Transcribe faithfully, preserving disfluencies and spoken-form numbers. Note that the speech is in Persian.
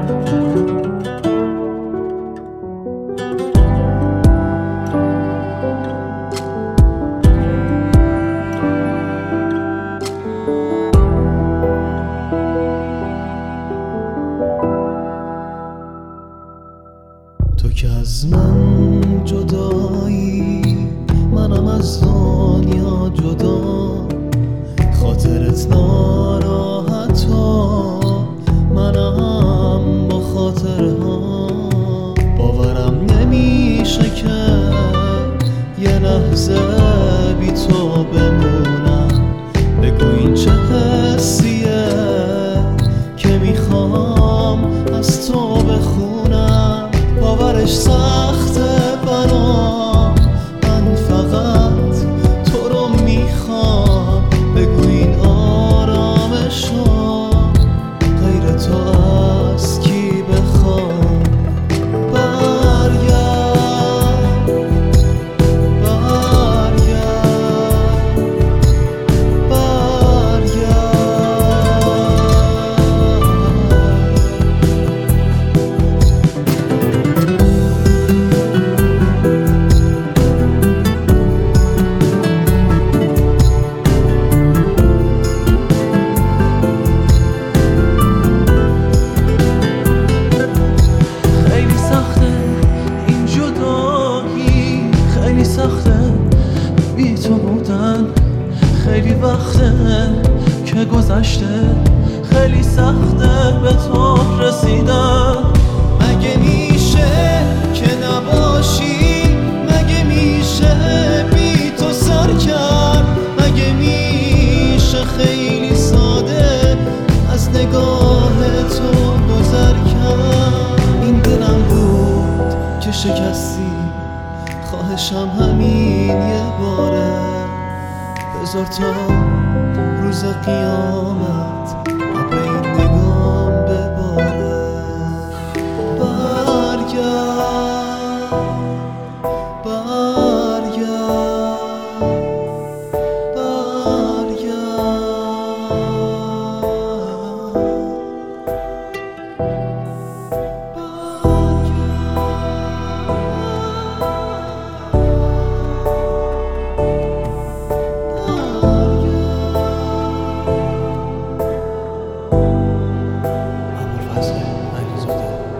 تو که از من جدایی، منم از دنیا جدا. خاطرت ناراحتا، منم با خاطرها. باورم نمیشه که یه لحظه بی تو بمونم. بگو این چه حسیه که میخوام از تو بخونم. باورش سخته برام، من فقط تو رو میخوام. بگو این آرامشو غیر تو از کی بخوام. برگرد برگرد بی تو بودن. خیلی وقته که گذشته، خیلی سخته به تو رسیدن. مگه میشه که نباشی؟ مگه میشه بی تو سر کرد؟ مگه میشه خیلی ساده از نگاه تو گذر کرد؟ این دلم بود که شکستی، خواهشم همین یه باره. بذار تا روز قیامت ابر این نگام بباره. برگرد برگرد برگرد.